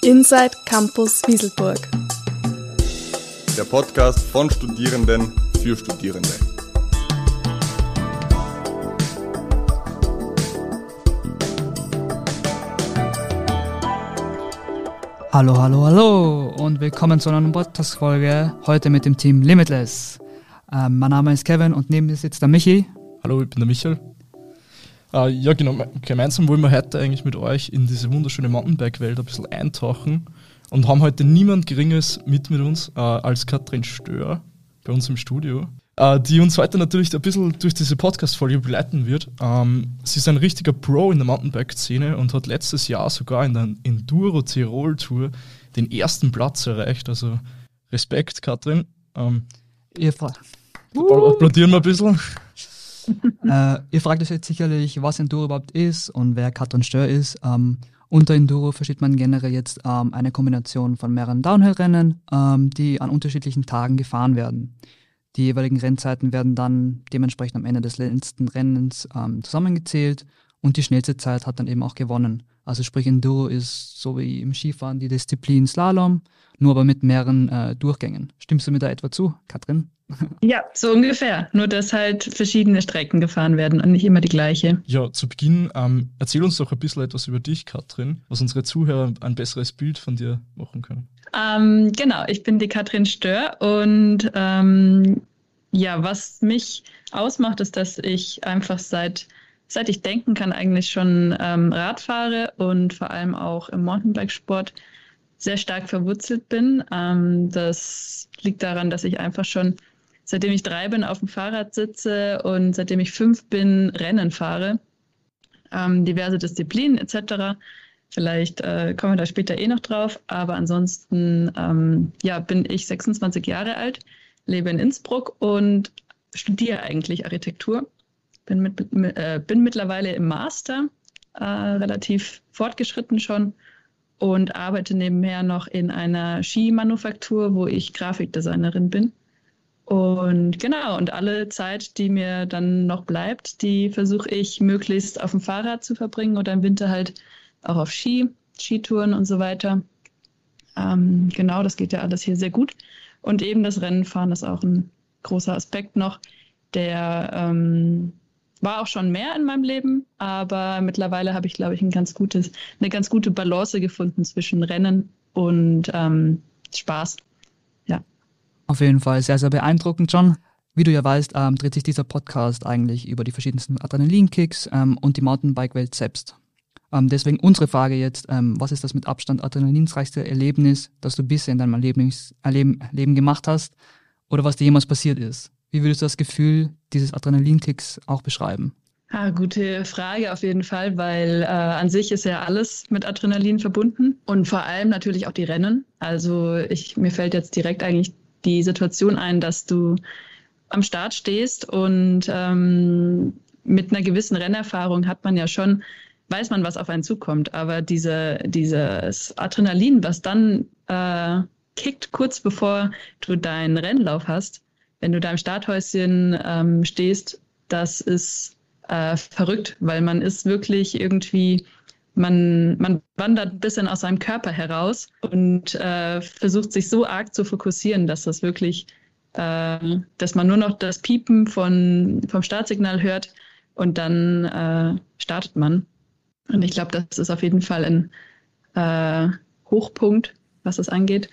Inside Campus Wieselburg. Der Podcast von Studierenden für Studierende. Hallo und willkommen zu einer neuen Podcast-Folge, heute mit dem Team Limitless. Mein Name ist Kevin und neben mir sitzt der Michi. Hallo, ich bin der Michael. Ja genau, gemeinsam wollen wir heute eigentlich mit euch in diese wunderschöne Mountainbike-Welt ein bisschen eintauchen und haben heute niemand Geringes mit uns als Katrin Stör bei uns im Studio, die uns heute natürlich ein bisschen durch diese Podcast-Folge begleiten wird. Sie ist ein richtiger Pro in der Mountainbike-Szene und hat letztes Jahr sogar in der Enduro Tirol Tour den ersten Platz erreicht, also Respekt, Katrin. Applaudieren wir ein bisschen. Ihr fragt euch jetzt sicherlich, was Enduro überhaupt ist und wer Katrin Stör ist. Unter Enduro versteht man generell jetzt eine Kombination von mehreren Downhill-Rennen, die an unterschiedlichen Tagen gefahren werden. Die jeweiligen Rennzeiten werden dann dementsprechend am Ende des letzten Rennens zusammengezählt und die schnellste Zeit hat dann eben auch gewonnen. Also sprich, Enduro ist so wie im Skifahren die Disziplin Slalom, nur aber mit mehreren Durchgängen. Stimmst du mir da etwa zu, Katrin? Ja, so ungefähr. Nur, dass halt verschiedene Strecken gefahren werden und nicht immer die gleiche. Ja, zu Beginn erzähl uns doch ein bisschen etwas über dich, Katrin, was unsere Zuhörer ein besseres Bild von dir machen können. Genau, ich bin die Katrin Stör und was mich ausmacht, ist, dass ich einfach seit ich denken kann, eigentlich schon Rad fahre und vor allem auch im Mountainbikesport sehr stark verwurzelt bin. Das liegt daran, dass ich einfach schon, seitdem ich 3 bin, auf dem Fahrrad sitze und seitdem ich 5 bin, Rennen fahre. Diverse Disziplinen etc. Vielleicht kommen wir da später noch drauf. Aber ansonsten bin ich 26 Jahre alt, lebe in Innsbruck und studiere eigentlich Architektur. Bin mittlerweile im Master, relativ fortgeschritten schon. Und arbeite nebenher noch in einer Skimanufaktur, wo ich Grafikdesignerin bin. Und genau, und alle Zeit, die mir dann noch bleibt, die versuche ich möglichst auf dem Fahrrad zu verbringen oder im Winter halt auch auf Skitouren und so weiter. Genau, das geht ja alles hier sehr gut. Und eben das Rennenfahren ist auch ein großer Aspekt noch, der war auch schon mehr in meinem Leben, aber mittlerweile habe ich, glaube ich, eine ganz gute Balance gefunden zwischen Rennen und Spaß. Ja. Auf jeden Fall sehr, sehr beeindruckend, John. Wie du ja weißt, dreht sich dieser Podcast eigentlich über die verschiedensten Adrenalinkicks und die Mountainbike-Welt selbst. Deswegen unsere Frage jetzt, was ist das mit Abstand adrenalinreichste Erlebnis, das du bisher in deinem Leben gemacht hast oder was dir jemals passiert ist? Wie würdest du das Gefühl dieses Adrenalinkicks auch beschreiben? Gute Frage auf jeden Fall, weil an sich ist ja alles mit Adrenalin verbunden und vor allem natürlich auch die Rennen. Also mir fällt jetzt direkt eigentlich die Situation ein, dass du am Start stehst und mit einer gewissen Rennerfahrung weiß man, was auf einen zukommt. Aber dieses Adrenalin, was dann kickt kurz bevor du deinen Rennlauf hast, wenn du da im Starthäuschen stehst, das ist verrückt, weil man ist wirklich irgendwie, man wandert ein bisschen aus seinem Körper heraus und versucht sich so arg zu fokussieren, dass das wirklich, dass man nur noch das Piepen vom Startsignal hört und dann startet man. Und ich glaube, das ist auf jeden Fall ein Hochpunkt, was das angeht.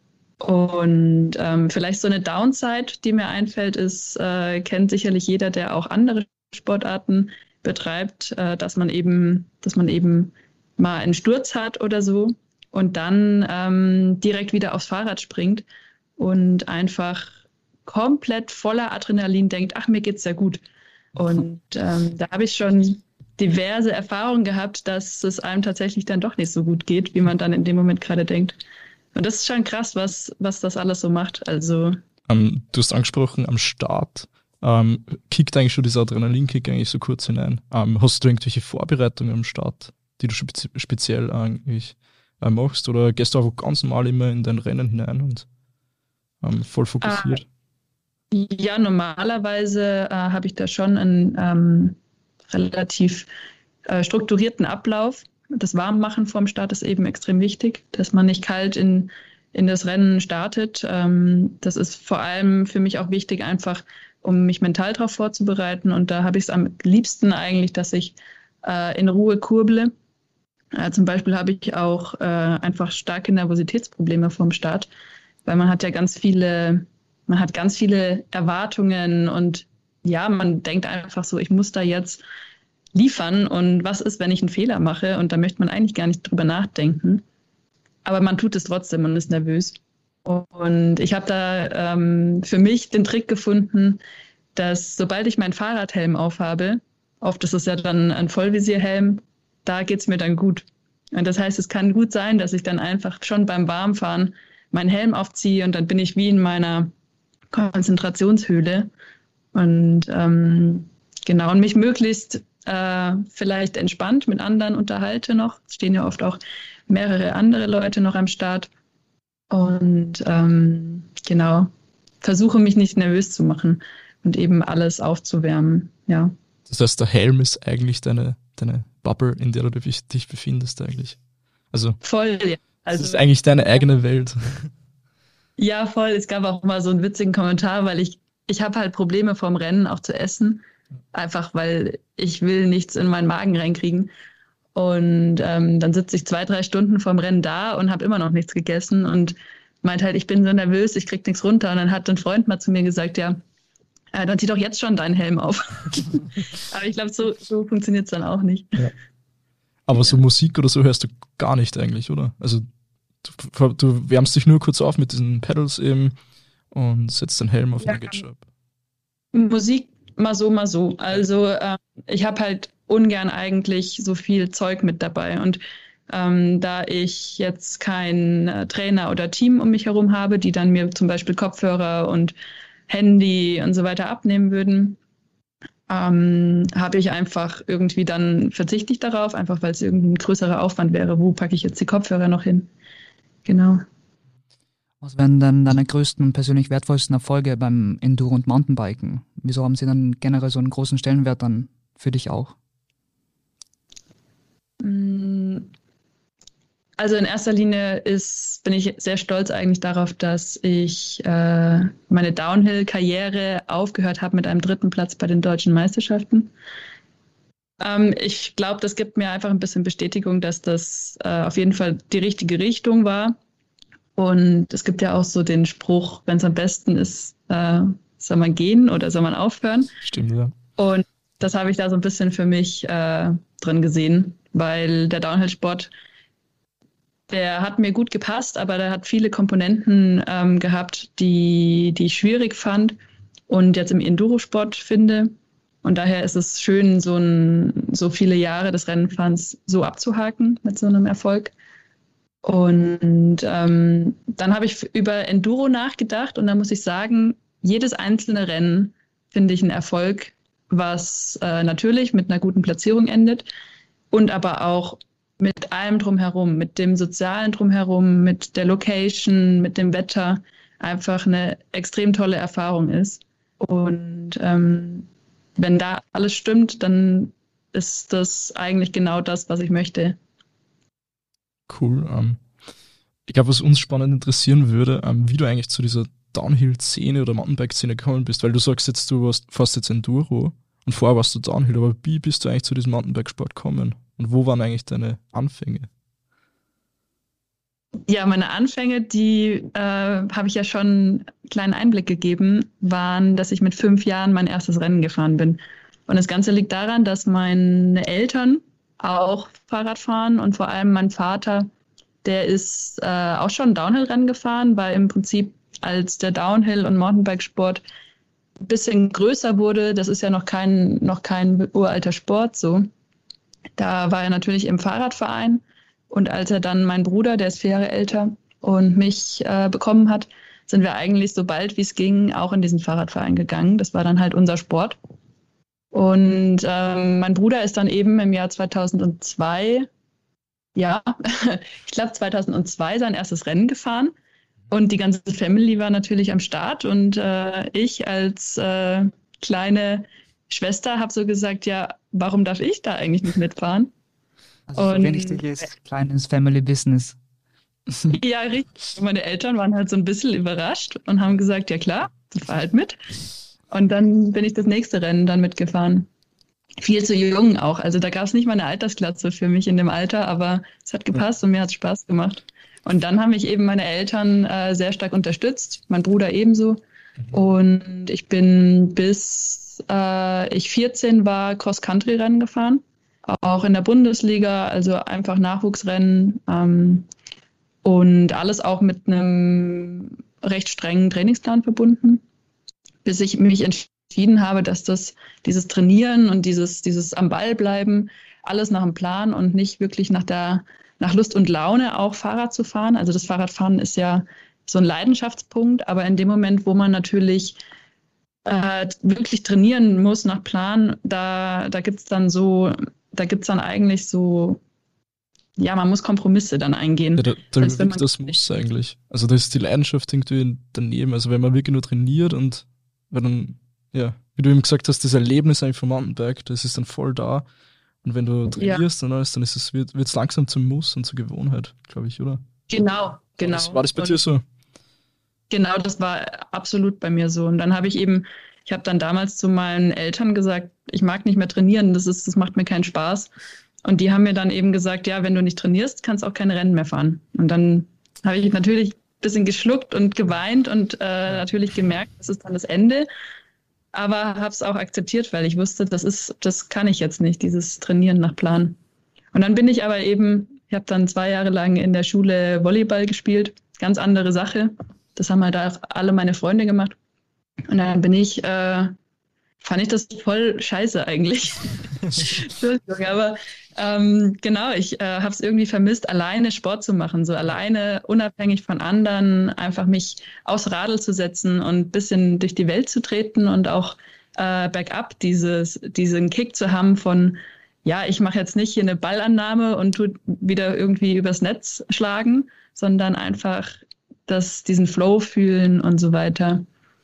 Und vielleicht so eine Downside, die mir einfällt, ist, kennt sicherlich jeder, der auch andere Sportarten betreibt, dass man eben mal einen Sturz hat oder so und dann direkt wieder aufs Fahrrad springt und einfach komplett voller Adrenalin denkt, ach, mir geht's ja gut. Und da habe ich schon diverse Erfahrungen gehabt, dass es einem tatsächlich dann doch nicht so gut geht, wie man dann in dem Moment gerade denkt. Und das ist schon krass, was das alles so macht. Also du hast angesprochen, am Start kickt eigentlich schon dieser Adrenalinkick eigentlich so kurz hinein. Hast du irgendwelche Vorbereitungen am Start, die du speziell eigentlich machst? Oder gehst du einfach ganz normal immer in dein Rennen hinein und voll fokussiert? Ja, normalerweise habe ich da schon einen relativ strukturierten Ablauf. Das Warmmachen vorm Start ist eben extrem wichtig, dass man nicht kalt in das Rennen startet. Das ist vor allem für mich auch wichtig, einfach um mich mental darauf vorzubereiten. Und da habe ich es am liebsten eigentlich, dass ich in Ruhe kurble. Zum Beispiel habe ich auch einfach starke Nervositätsprobleme vorm Start, weil man hat ganz viele Erwartungen und ja, man denkt einfach so, ich muss da jetzt liefern und was ist, wenn ich einen Fehler mache? Und da möchte man eigentlich gar nicht drüber nachdenken. Aber man tut es trotzdem und ist nervös. Und ich habe da für mich den Trick gefunden, dass sobald ich meinen Fahrradhelm aufhabe, oft ist es ja dann ein Vollvisierhelm, da geht es mir dann gut. Und das heißt, es kann gut sein, dass ich dann einfach schon beim Warmfahren meinen Helm aufziehe und dann bin ich wie in meiner Konzentrationshöhle. Und genau, und mich möglichst vielleicht entspannt mit anderen unterhalte noch. Es stehen ja oft auch mehrere andere Leute noch am Start. Und genau, versuche mich nicht nervös zu machen und eben alles aufzuwärmen, ja. Das heißt, der Helm ist eigentlich deine Bubble, in der du dich befindest eigentlich. Also voll, ja. Also, das ist eigentlich deine eigene Welt. Ja, voll. Es gab auch mal so einen witzigen Kommentar, weil ich habe halt Probleme vorm Rennen auch zu essen. Einfach, weil ich will nichts in meinen Magen reinkriegen. Und dann sitze ich 2-3 Stunden vorm Rennen da und habe immer noch nichts gegessen und meint halt, ich bin so nervös, ich krieg nichts runter. Und dann hat ein Freund mal zu mir gesagt, ja, dann zieh doch jetzt schon deinen Helm auf. Aber ich glaube, so funktioniert es dann auch nicht. Ja. Aber so Musik oder so hörst du gar nicht eigentlich, oder? Also du wärmst dich nur kurz auf mit diesen Pedals eben und setzt den Helm auf den Gadget. Musik mal so. Also ich habe halt ungern eigentlich so viel Zeug mit dabei. Und da ich jetzt keinen Trainer oder Team um mich herum habe, die dann mir zum Beispiel Kopfhörer und Handy und so weiter abnehmen würden, habe ich einfach irgendwie dann verzichte ich darauf, einfach weil es irgendwie ein größerer Aufwand wäre. Wo packe ich jetzt die Kopfhörer noch hin? Genau. Was wären dann deine größten und persönlich wertvollsten Erfolge beim Enduro- und Mountainbiken? Wieso haben sie dann generell so einen großen Stellenwert dann für dich auch? Also in erster Linie bin ich sehr stolz eigentlich darauf, dass ich meine Downhill-Karriere aufgehört habe mit einem 3. Platz bei den deutschen Meisterschaften. Ich glaube, das gibt mir einfach ein bisschen Bestätigung, dass das auf jeden Fall die richtige Richtung war. Und es gibt ja auch so den Spruch, wenn es am besten ist, soll man gehen oder soll man aufhören? Stimmt, ja. Und das habe ich da so ein bisschen für mich drin gesehen, weil der Downhill-Sport, der hat mir gut gepasst, aber der hat viele Komponenten gehabt, die ich schwierig fand und jetzt im Endurosport finde. Und daher ist es schön, so viele Jahre des Rennenfahrens so abzuhaken mit so einem Erfolg. Und dann habe ich über Enduro nachgedacht und da muss ich sagen, jedes einzelne Rennen finde ich ein Erfolg, was natürlich mit einer guten Platzierung endet und aber auch mit allem drumherum, mit dem Sozialen drumherum, mit der Location, mit dem Wetter einfach eine extrem tolle Erfahrung ist. Und wenn da alles stimmt, dann ist das eigentlich genau das, was ich möchte. Cool. Ich glaube, was uns spannend interessieren würde, wie du eigentlich zu dieser Downhill-Szene oder Mountainbike-Szene gekommen bist, weil du sagst jetzt, du fährst jetzt Enduro und vorher warst du Downhill, aber wie bist du eigentlich zu diesem Mountainbike-Sport gekommen? Und wo waren eigentlich deine Anfänge? Ja, meine Anfänge, die habe ich ja schon einen kleinen Einblick gegeben, waren, dass ich mit 5 Jahren mein erstes Rennen gefahren bin. Und das Ganze liegt daran, dass meine Eltern auch Fahrrad fahren und vor allem mein Vater, der ist auch schon Downhill-Rennen gefahren, weil im Prinzip als der Downhill- und Mountainbikesport ein bisschen größer wurde, das ist ja noch kein uralter Sport so, da war er natürlich im Fahrradverein und als er dann meinen Bruder, der ist 4 Jahre älter, und mich bekommen hat, sind wir eigentlich so bald wie es ging auch in diesen Fahrradverein gegangen. Das war dann halt unser Sport. Und mein Bruder ist dann eben im Jahr 2002, ja, ich glaube 2002 sein erstes Rennen gefahren. Und die ganze Family war natürlich am Start. Und ich als kleine Schwester habe so gesagt, ja, warum darf ich da eigentlich nicht mitfahren? Also so ein richtiges kleines Family Business. Ja, richtig. Meine Eltern waren halt so ein bisschen überrascht und haben gesagt, ja klar, fahr halt mit. Und dann bin ich das nächste Rennen dann mitgefahren. Viel zu jung auch. Also da gab es nicht mal eine Altersklasse für mich in dem Alter, aber es hat gepasst und mir hat es Spaß gemacht. Und dann haben mich eben meine Eltern sehr stark unterstützt, mein Bruder ebenso. Und ich bin bis ich 14 war Cross-Country-Rennen gefahren, auch in der Bundesliga, also einfach Nachwuchsrennen und alles auch mit einem recht strengen Trainingsplan verbunden, bis ich mich entschieden habe, dass dieses Trainieren und dieses am Ball bleiben, alles nach dem Plan und nicht wirklich nach Lust und Laune auch Fahrrad zu fahren. Also das Fahrradfahren ist ja so ein Leidenschaftspunkt, aber in dem Moment, wo man natürlich wirklich trainieren muss nach Plan, da gibt's dann eigentlich so, ja, man muss Kompromisse dann eingehen. Ja, das muss eigentlich. Also da ist die Leidenschaft irgendwie daneben. Also wenn man wirklich nur trainiert und wenn dann, ja, wie du eben gesagt hast, das Erlebnis eigentlich vom Mountainbike, das ist dann voll da. Und wenn du trainierst und alles, dann wird es langsam zum Muss und zur Gewohnheit, glaube ich, oder? Genau. War das bei dir so? Genau, das war absolut bei mir so. Und dann habe ich dann damals zu meinen Eltern gesagt, ich mag nicht mehr trainieren, das macht mir keinen Spaß. Und die haben mir dann eben gesagt, ja, wenn du nicht trainierst, kannst du auch keine Rennen mehr fahren. Und dann habe ich natürlich ein bisschen geschluckt und geweint und natürlich gemerkt, das ist dann das Ende. Aber habe es auch akzeptiert, weil ich wusste, das kann ich jetzt nicht, dieses Trainieren nach Plan. Und dann bin ich aber ich habe dann 2 Jahre lang in der Schule Volleyball gespielt, ganz andere Sache. Das haben halt auch alle meine Freunde gemacht. Und dann fand ich das voll scheiße eigentlich. Entschuldigung, aber genau, ich habe es irgendwie vermisst, alleine Sport zu machen, so alleine, unabhängig von anderen, einfach mich aufs Radl zu setzen und ein bisschen durch die Welt zu treten und auch bergab diesen Kick zu haben von, ja, ich mache jetzt nicht hier eine Ballannahme und tu wieder irgendwie übers Netz schlagen, sondern einfach diesen Flow fühlen und so weiter.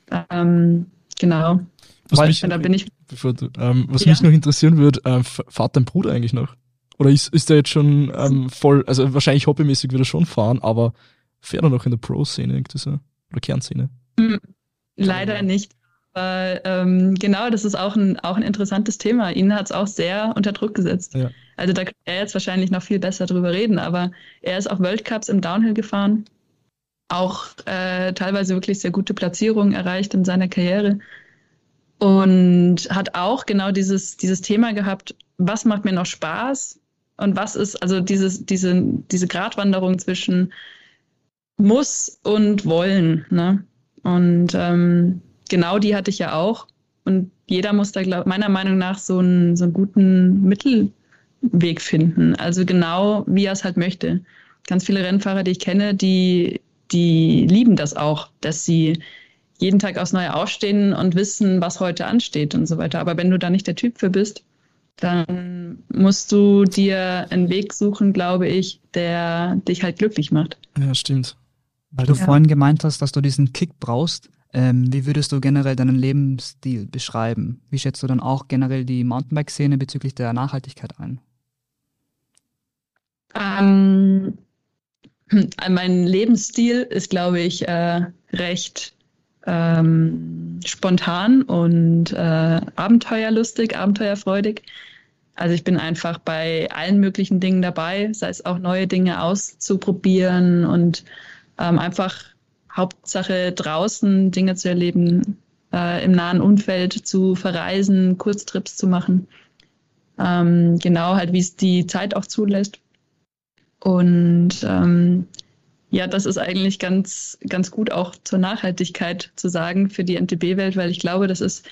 Genau. Was mich noch interessieren würde, fährt dein Bruder eigentlich noch? Oder ist der jetzt schon voll, also wahrscheinlich hobbymäßig wieder schon fahren, aber fährt er noch in der Pro-Szene irgendwie so? Oder Kernszene? Leider nicht. Aber genau, das ist auch ein interessantes Thema. Ihn hat es auch sehr unter Druck gesetzt. Ja. Also da kann er jetzt wahrscheinlich noch viel besser drüber reden, aber er ist auch World Cups im Downhill gefahren. Auch teilweise wirklich sehr gute Platzierungen erreicht in seiner Karriere. Und hat auch genau dieses Thema gehabt, was macht mir noch Spaß und was ist, also diese Gratwanderung zwischen muss und wollen. Ne? Und genau die hatte ich ja auch. Und jeder muss da, meiner Meinung nach, so einen guten Mittelweg finden. Also genau, wie er es halt möchte. Ganz viele Rennfahrer, die ich kenne, die lieben das auch, dass sie jeden Tag aufs Neue aufstehen und wissen, was heute ansteht und so weiter. Aber wenn du da nicht der Typ für bist, dann musst du dir einen Weg suchen, glaube ich, der dich halt glücklich macht. Ja, stimmt. Weil du vorhin gemeint hast, dass du diesen Kick brauchst, wie würdest du generell deinen Lebensstil beschreiben? Wie schätzt du dann auch generell die Mountainbike-Szene bezüglich der Nachhaltigkeit ein? Mein Lebensstil ist, glaube ich, recht spontan und abenteuerlustig, abenteuerfreudig. Also ich bin einfach bei allen möglichen Dingen dabei, sei es auch neue Dinge auszuprobieren und einfach Hauptsache draußen Dinge zu erleben, im nahen Umfeld zu verreisen, Kurztrips zu machen. Genau, halt wie es die Zeit auch zulässt. Und ja, das ist eigentlich ganz, ganz gut auch zur Nachhaltigkeit zu sagen für die MTB-Welt, weil ich glaube, das ist,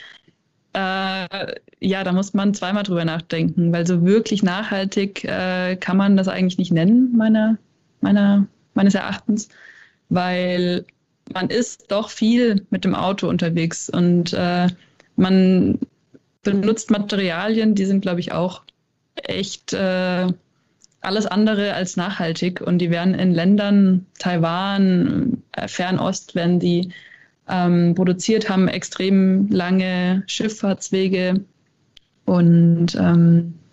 da muss man zweimal drüber nachdenken, weil so wirklich nachhaltig kann man das eigentlich nicht nennen, meines Erachtens, weil man ist doch viel mit dem Auto unterwegs und man benutzt Materialien, die sind, glaube ich, auch echt alles andere als nachhaltig und die werden in Ländern, Taiwan, Fernost, werden die produziert, haben extrem lange Schifffahrtswege und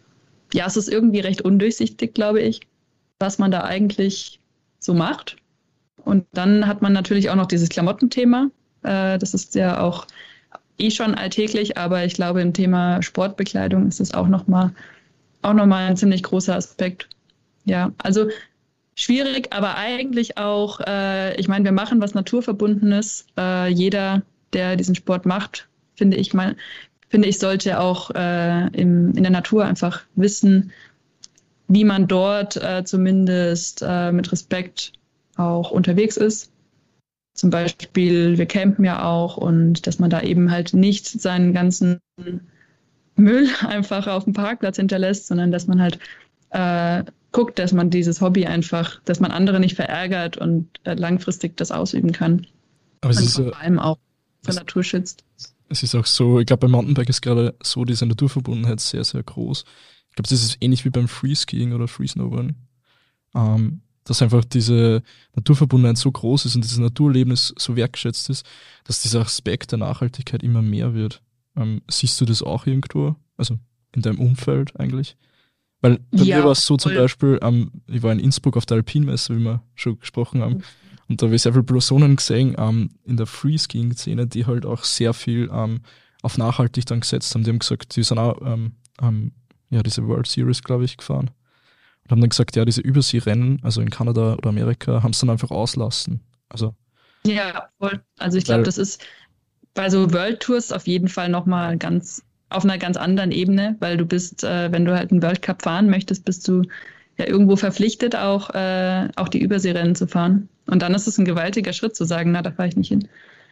ja, es ist irgendwie recht undurchsichtig, glaube ich, was man da eigentlich so macht. Und dann hat man natürlich auch noch dieses Klamottenthema. Das ist ja auch schon alltäglich, aber ich glaube, im Thema Sportbekleidung ist es auch nochmal ein ziemlich großer Aspekt. Ja, also schwierig, aber eigentlich auch, ich meine, wir machen was Naturverbundenes. Jeder, der diesen Sport macht, finde ich, sollte auch in der Natur einfach wissen, wie man dort zumindest mit Respekt auch unterwegs ist. Zum Beispiel, wir campen ja auch und dass man da eben halt nicht seinen ganzen Müll einfach auf dem Parkplatz hinterlässt, sondern dass man halt guckt, dass man dieses Hobby einfach, dass man andere nicht verärgert und langfristig das ausüben kann. Aber es und ist vor allem auch zur Natur schützt. Es ist auch so, ich glaube, beim Mountainbike ist gerade so diese Naturverbundenheit sehr, sehr groß. Ich glaube, das ist ähnlich wie beim Freeskiing oder Freesnowboarding. Dass einfach diese Naturverbundenheit so groß ist und dieses Naturerlebnis so wertgeschätzt ist, dass dieser Aspekt der Nachhaltigkeit immer mehr wird. Siehst du das auch irgendwo? Also in deinem Umfeld eigentlich? Weil bei mir war es so zum Beispiel, ich war in Innsbruck auf der Alpinmesse, wie wir schon gesprochen haben, und da habe ich sehr viele Personen gesehen in der Freeskiing-Szene, die halt auch sehr viel auf nachhaltig dann gesetzt haben. Die haben gesagt, die sind auch diese World Series, glaube ich, gefahren. Und haben dann gesagt, ja, diese Überseerennen, also in Kanada oder Amerika, haben es dann einfach auslassen. Also, ja, voll. Also ich glaube, das ist bei so World Tours auf jeden Fall nochmal auf einer ganz anderen Ebene, weil du bist, wenn du halt einen World Cup fahren möchtest, bist du ja irgendwo verpflichtet, auch die Überseerennen zu fahren. Und dann ist es ein gewaltiger Schritt zu sagen, na, da fahre ich nicht hin.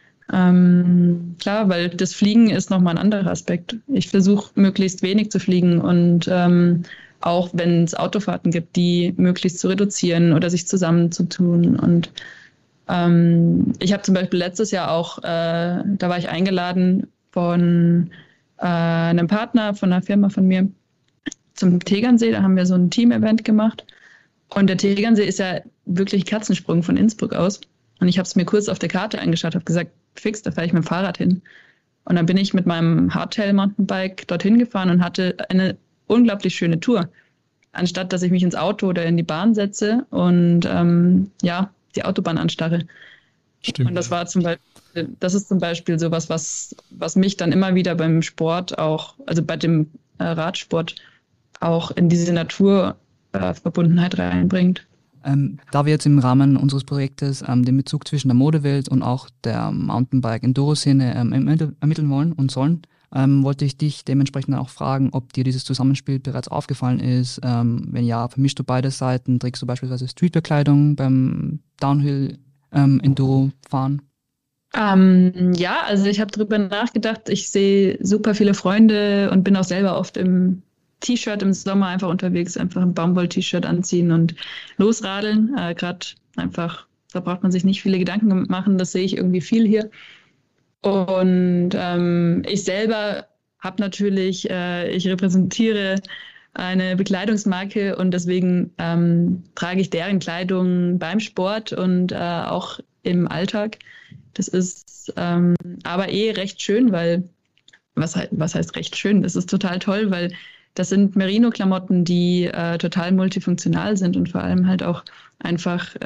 Klar, weil das Fliegen ist nochmal ein anderer Aspekt. Ich versuche möglichst wenig zu fliegen und auch wenn es Autofahrten gibt, die möglichst zu reduzieren oder sich zusammenzutun. Und ich habe zum Beispiel letztes Jahr auch, da war ich eingeladen von einem Partner von einer Firma von mir zum Tegernsee. Da haben wir so ein Team-Event gemacht. Und der Tegernsee ist ja wirklich Katzensprung von Innsbruck aus. Und ich habe es mir kurz auf der Karte angeschaut, habe gesagt, fix, da fahre ich mit dem Fahrrad hin. Und dann bin ich mit meinem Hardtail-Mountainbike dorthin gefahren und hatte eine unglaublich schöne Tour. Anstatt, dass ich mich ins Auto oder in die Bahn setze und die Autobahn anstarre. Stimmt. Und das ist zum Beispiel sowas, was mich dann immer wieder beim Sport auch, also bei dem Radsport auch in diese Naturverbundenheit reinbringt. Da wir jetzt im Rahmen unseres Projektes den Bezug zwischen der Modewelt und auch der Mountainbike-Enduro-Szene ermitteln wollen und sollen, wollte ich dich dementsprechend auch fragen, ob dir dieses Zusammenspiel bereits aufgefallen ist. Wenn ja, vermischst du beide Seiten? Trägst du beispielsweise Streetwear-Kleidung beim Downhill-Enduro-Fahren? Also ich habe drüber nachgedacht. Ich sehe super viele Freunde und bin auch selber oft im T-Shirt im Sommer einfach unterwegs, einfach ein Baumwoll-T-Shirt anziehen und losradeln. Gerade einfach, da braucht man sich nicht viele Gedanken machen. Das sehe ich irgendwie viel hier. Und ich selber habe natürlich, ich repräsentiere eine Bekleidungsmarke und deswegen trage ich deren Kleidung beim Sport und auch im Alltag. Das ist aber recht schön, weil, was heißt recht schön? Das ist total toll, weil das sind Merino-Klamotten, die total multifunktional sind und vor allem halt auch einfach,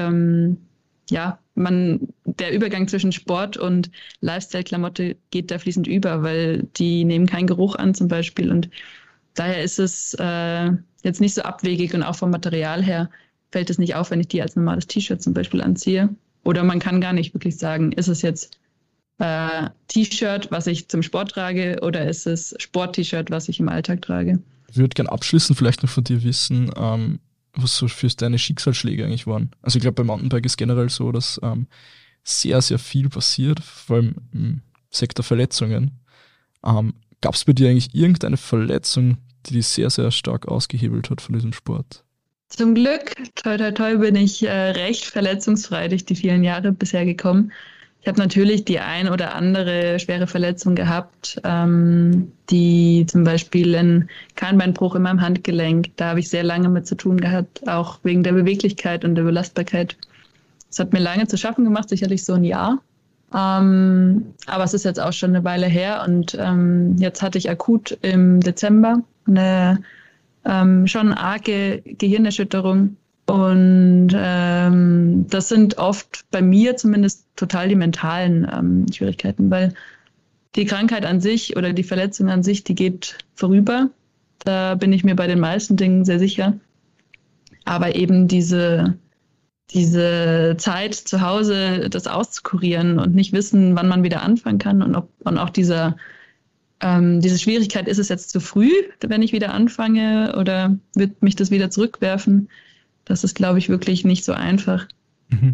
der Übergang zwischen Sport und Lifestyle-Klamotte geht da fließend über, weil die nehmen keinen Geruch an zum Beispiel und daher ist es jetzt nicht so abwegig und auch vom Material her fällt es nicht auf, wenn ich die als normales T-Shirt zum Beispiel anziehe. Oder man kann gar nicht wirklich sagen, ist es jetzt T-Shirt, was ich zum Sport trage oder ist es Sport-T-Shirt, was ich im Alltag trage. Ich würde gerne abschließend vielleicht noch von dir wissen, was so für deine Schicksalsschläge eigentlich waren. Also ich glaube, beim Mountainbike ist generell so, dass sehr, sehr viel passiert, vor allem im Sektor Verletzungen. Gab es bei dir eigentlich irgendeine Verletzung, die dich sehr, sehr stark ausgehebelt hat von diesem Sport? Zum Glück, toi toi toi, bin ich recht verletzungsfrei durch die vielen Jahre bisher gekommen. Ich habe natürlich die ein oder andere schwere Verletzung gehabt, die zum Beispiel ein Kahnbeinbruch in meinem Handgelenk, da habe ich sehr lange mit zu tun gehabt, auch wegen der Beweglichkeit und der Belastbarkeit. Es hat mir lange zu schaffen gemacht, sicherlich so ein Jahr. Aber es ist jetzt auch schon eine Weile her und jetzt hatte ich akut im Dezember eine schon arge Gehirnerschütterung. Und das sind oft bei mir zumindest total die mentalen Schwierigkeiten, weil die Krankheit an sich oder die Verletzung an sich, die geht vorüber. Da bin ich mir bei den meisten Dingen sehr sicher. Aber eben diese Zeit zu Hause, das auszukurieren und nicht wissen, wann man wieder anfangen kann und auch diese Schwierigkeit, ist es jetzt zu früh, wenn ich wieder anfange, oder wird mich das wieder zurückwerfen? Das ist, glaube ich, wirklich nicht so einfach. Mhm.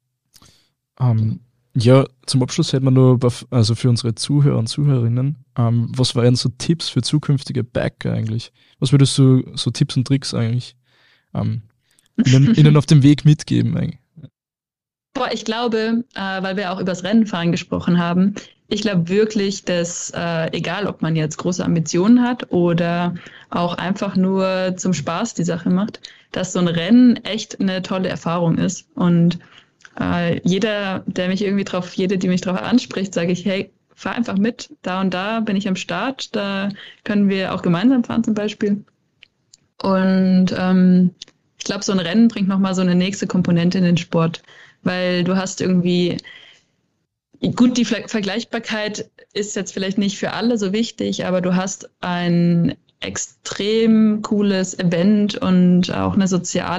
Ja, zum Abschluss hätten wir nur also für unsere Zuhörer und Zuhörerinnen, was wären so Tipps für zukünftige Biker eigentlich? Was würdest du so Tipps und Tricks eigentlich ihnen auf dem Weg mitgeben eigentlich? Boah, ich glaube, weil wir auch über das Rennenfahren gesprochen haben, ich glaube wirklich, dass egal, ob man jetzt große Ambitionen hat oder auch einfach nur zum Spaß die Sache macht, dass so ein Rennen echt eine tolle Erfahrung ist. Und jede, die mich drauf anspricht, sage ich, hey, fahr einfach mit, da und da bin ich am Start, da können wir auch gemeinsam fahren zum Beispiel. Und ich glaube, so ein Rennen bringt nochmal so eine nächste Komponente in den Sport, weil du hast irgendwie, gut, die Vergleichbarkeit ist jetzt vielleicht nicht für alle so wichtig, aber du hast ein extrem cooles Event und auch eine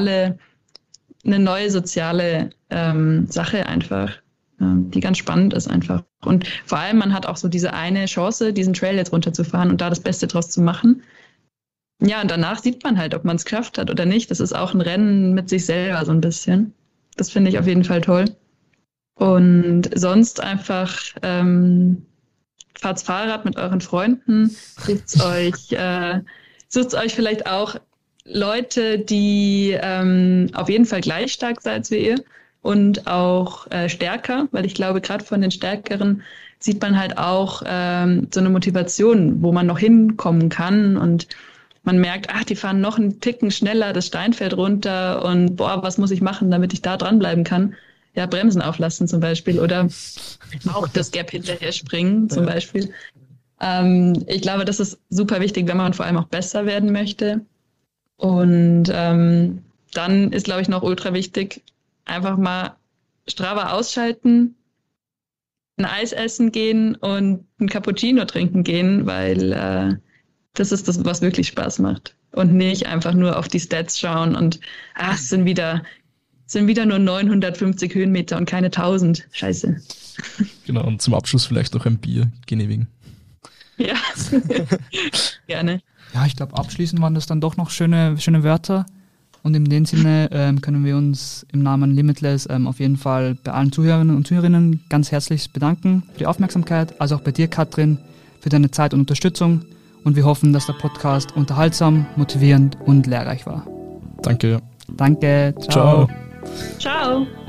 neue soziale Sache einfach, die ganz spannend ist einfach. Und vor allem, man hat auch so diese eine Chance, diesen Trail jetzt runterzufahren und da das Beste draus zu machen. Ja, und danach sieht man halt, ob man es geschafft hat oder nicht. Das ist auch ein Rennen mit sich selber so ein bisschen. Das finde ich auf jeden Fall toll. Und sonst einfach fahrt's Fahrrad mit euren Freunden, sucht euch vielleicht auch Leute, die auf jeden Fall gleich stark seid wie ihr und auch stärker, weil ich glaube, gerade von den Stärkeren sieht man halt auch so eine Motivation, wo man noch hinkommen kann, und man merkt, die fahren noch einen Ticken schneller das Steinfeld runter und was muss ich machen, damit ich da dranbleiben kann? Ja, Bremsen auflassen zum Beispiel oder auch das Gap hinterher springen zum Beispiel. Ich glaube, das ist super wichtig, wenn man vor allem auch besser werden möchte. Und dann ist, glaube ich, noch ultra wichtig, einfach mal Strava ausschalten, ein Eis essen gehen und ein Cappuccino trinken gehen, weil das ist das, was wirklich Spaß macht. Und nicht einfach nur auf die Stats schauen und es sind wieder nur 950 Höhenmeter und keine 1000. Scheiße. Genau, und zum Abschluss vielleicht noch ein Bier genehmigen. Ja, gerne. Ja, ich glaube, abschließend waren das dann doch noch schöne Wörter. Und in dem Sinne können wir uns im Namen Limitless auf jeden Fall bei allen Zuhörerinnen und Zuhörerinnen ganz herzlich bedanken für die Aufmerksamkeit, also auch bei dir, Katrin, für deine Zeit und Unterstützung. Und wir hoffen, dass der Podcast unterhaltsam, motivierend und lehrreich war. Danke. Danke. Ciao. Ciao.